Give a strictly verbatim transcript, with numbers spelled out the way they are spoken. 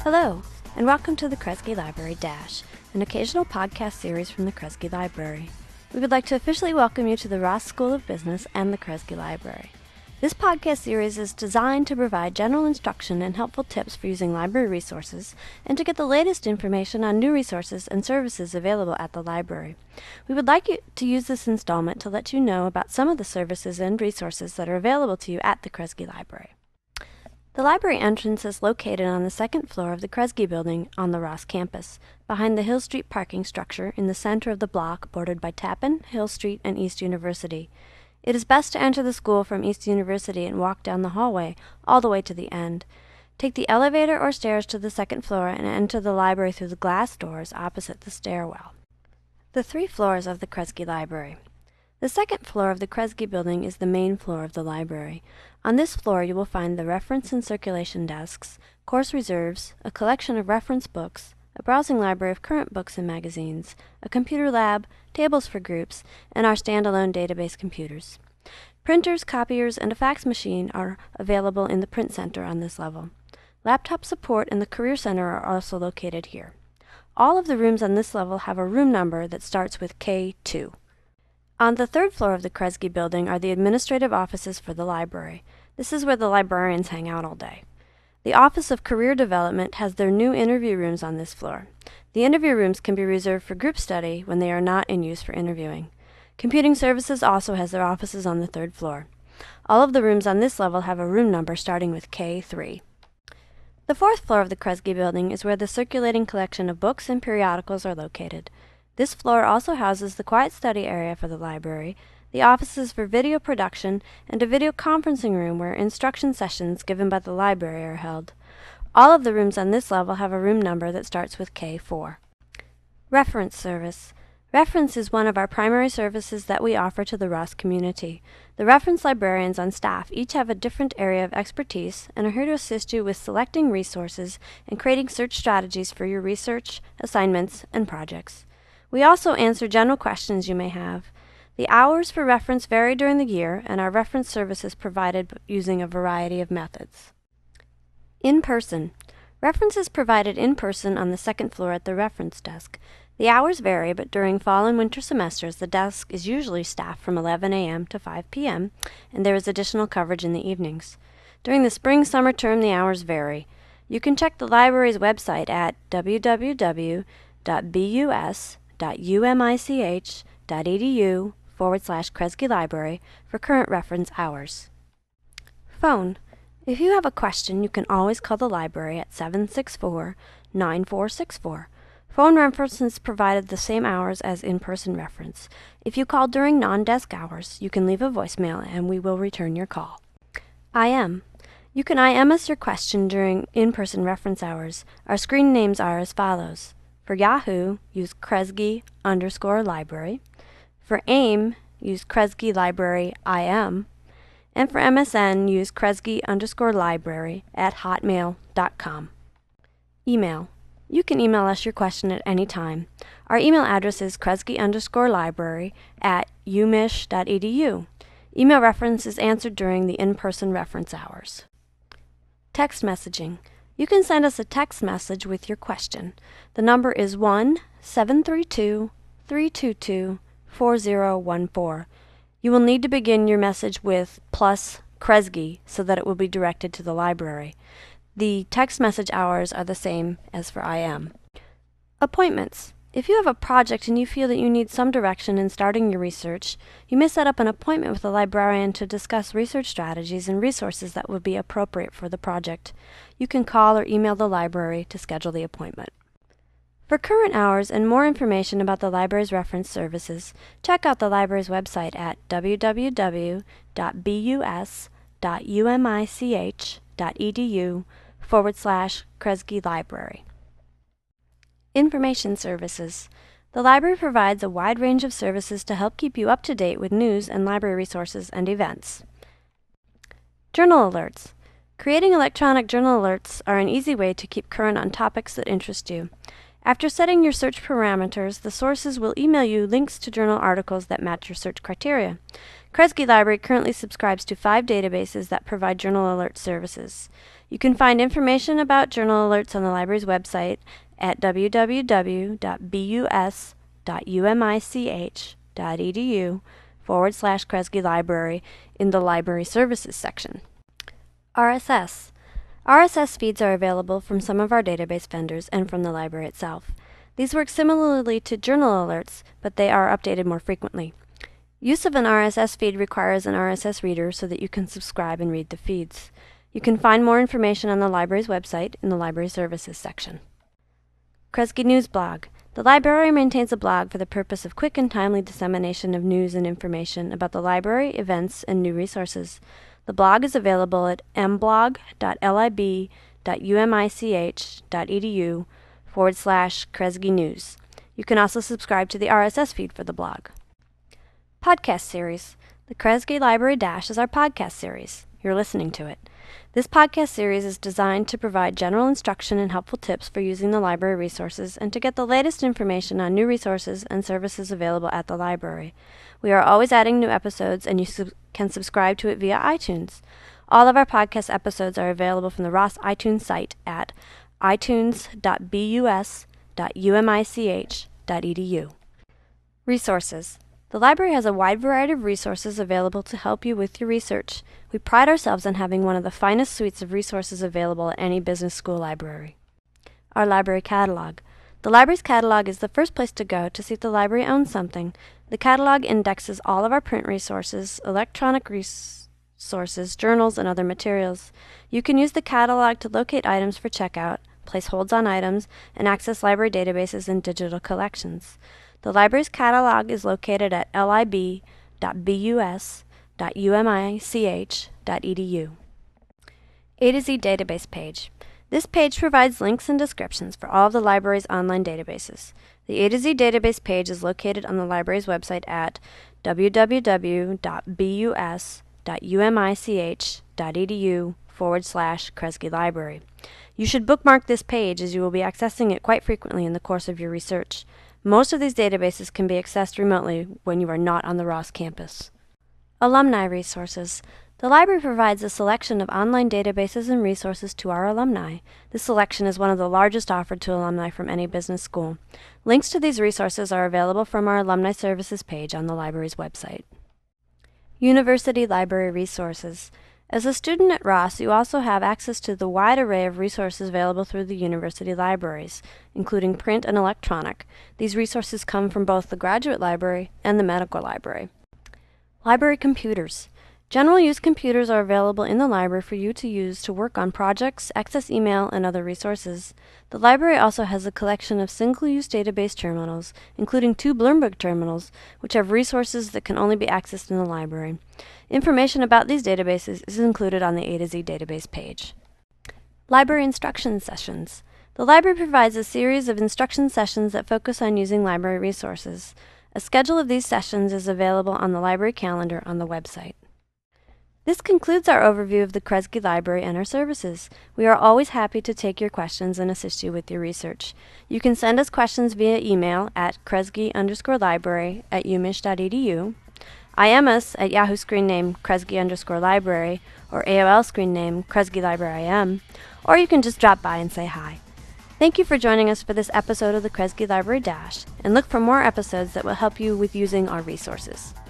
Hello, and welcome to the Kresge Library Dash, an occasional podcast series from the Kresge Library. We would like to officially welcome you to the Ross School of Business and the Kresge Library. This podcast series is designed to provide general instruction and helpful tips for using library resources and to get the latest information on new resources and services available at the library. We would like you to use this installment to let you know about some of the services and resources that are available to you at the Kresge Library. The library entrance is located on the second floor of the Kresge Building on the Ross campus, behind the Hill Street parking structure in the center of the block bordered by Tappan, Hill Street, and East University. It is best to enter the school from East University and walk down the hallway all the way to the end. Take the elevator or stairs to the second floor and enter the library through the glass doors opposite the stairwell. The three floors of the Kresge Library. The second floor of the Kresge Building is the main floor of the library. On this floor you will find the reference and circulation desks, course reserves, a collection of reference books, a browsing library of current books and magazines, a computer lab, tables for groups, and our standalone database computers. Printers, copiers, and a fax machine are available in the print center on this level. Laptop support and the career center are also located here. All of the rooms on this level have a room number that starts with K two. On the third floor of the Kresge Building are the administrative offices for the library. This is where the librarians hang out all day. The Office of Career Development has their new interview rooms on this floor. The interview rooms can be reserved for group study when they are not in use for interviewing. Computing Services also has their offices on the third floor. All of the rooms on this level have a room number starting with K three. The fourth floor of the Kresge Building is where the circulating collection of books and periodicals are located. This floor also houses the quiet study area for the library, the offices for video production, and a video conferencing room where instruction sessions given by the library are held. All of the rooms on this level have a room number that starts with K four. Reference Service. Reference is one of our primary services that we offer to the Ross community. The reference librarians on staff each have a different area of expertise and are here to assist you with selecting resources and creating search strategies for your research, assignments, and projects. We also answer general questions you may have. The hours for reference vary during the year, and our reference service is provided using a variety of methods. In person. Reference is provided in person on the second floor at the reference desk. The hours vary, but during fall and winter semesters, the desk is usually staffed from eleven a m to five p m, and there is additional coverage in the evenings. During the spring-summer term, the hours vary. You can check the library's website at w w w dot b u s dot u m i c h dot e d u forward slash Kresge Library for current reference hours. Phone. If you have a question, you can always call the library at seven six four, nine four six four. Phone reference is provided the same hours as in-person reference. If you call during non-desk hours, you can leave a voicemail and we will return your call. I M. You can I M us your question during in-person reference hours. Our screen names are as follows. For Yahoo, use Kresge underscore library. For AIM, use Kresge Library I M. And for M S N, use Kresge underscore library at hotmail dot com. Email. You can email us your question at any time. Our email address is Kresge underscore library at u m i s h dot e d u. Email reference is answered during the in-person reference hours. Text messaging. You can send us a text message with your question. The number is one seven three two, three two two, four zero one four. You will need to begin your message with plus Kresge so that it will be directed to the library. The text message hours are the same as for I M. Appointments. If you have a project and you feel that you need some direction in starting your research, you may set up an appointment with a librarian to discuss research strategies and resources that would be appropriate for the project. You can call or email the library to schedule the appointment. For current hours and more information about the library's reference services, check out the library's website at w w w dot b u s dot u m i c h dot e d u forward slash Kresge Library. Information services. The library provides a wide range of services to help keep you up to date with news and library resources and events. Journal alerts. Creating electronic journal alerts are an easy way to keep current on topics that interest you. After setting your search parameters, the sources will email you links to journal articles that match your search criteria. Kresge Library currently subscribes to five databases that provide journal alert services. You can find information about journal alerts on the library's website at w w w dot b u s dot u m i c h dot e d u forward slash Kresge Library in the Library Services section. R S S. R S S feeds are available from some of our database vendors and from the library itself. These work similarly to journal alerts, but they are updated more frequently. Use of an R S S feed requires an R S S reader so that you can subscribe and read the feeds. You can find more information on the library's website in the Library Services section. Kresge News Blog. The library maintains a blog for the purpose of quick and timely dissemination of news and information about the library, events, and new resources. The blog is available at m blog dot lib dot u m i c h dot e d u forward slash Kresge News. You can also subscribe to the R S S feed for the blog. Podcast Series. The Kresge Library Dash is our podcast series. You're listening to it. This podcast series is designed to provide general instruction and helpful tips for using the library resources and to get the latest information on new resources and services available at the library. We are always adding new episodes, and you sub- can subscribe to it via iTunes. All of our podcast episodes are available from the Ross iTunes site at i tunes dot b u s dot u m i c h dot e d u. Resources. The library has a wide variety of resources available to help you with your research. We pride ourselves on having one of the finest suites of resources available at any business school library. Our library catalog. The library's catalog is the first place to go to see if the library owns something. The catalog indexes all of our print resources, electronic resources, journals, and other materials. You can use the catalog to locate items for checkout, place holds on items, and access library databases and digital collections. The library's catalog is located at lib dot b u s dot u m i c h dot e d u. A to Z database page. This page provides links and descriptions for all of the library's online databases. The A to Z database page is located on the library's website at w w w dot b u s dot u m i c h dot e d u forward slash Kresge Library. You should bookmark this page as you will be accessing it quite frequently in the course of your research. Most of these databases can be accessed remotely when you are not on the Ross campus. Alumni resources. The library provides a selection of online databases and resources to our alumni. This selection is one of the largest offered to alumni from any business school. Links to these resources are available from our Alumni Services page on the library's website. University Library Resources. As a student at Ross, you also have access to the wide array of resources available through the university libraries, including print and electronic. These resources come from both the graduate library and the medical library. Library computers. General use computers are available in the library for you to use to work on projects, access email, and other resources. The library also has a collection of single-use database terminals, including two Bloomberg terminals, which have resources that can only be accessed in the library. Information about these databases is included on the A to Z database page. Library instruction sessions. The library provides a series of instruction sessions that focus on using library resources. A schedule of these sessions is available on the library calendar on the website. This concludes our overview of the Kresge Library and our services. We are always happy to take your questions and assist you with your research. You can send us questions via email at kresge underscore library at u m i c h dot e d u, I M us at Yahoo screen name Kresge underscore library, or A O L screen name Kresge Library I M, or you can just drop by and say hi. Thank you for joining us for this episode of the Kresge Library Dash, and look for more episodes that will help you with using our resources.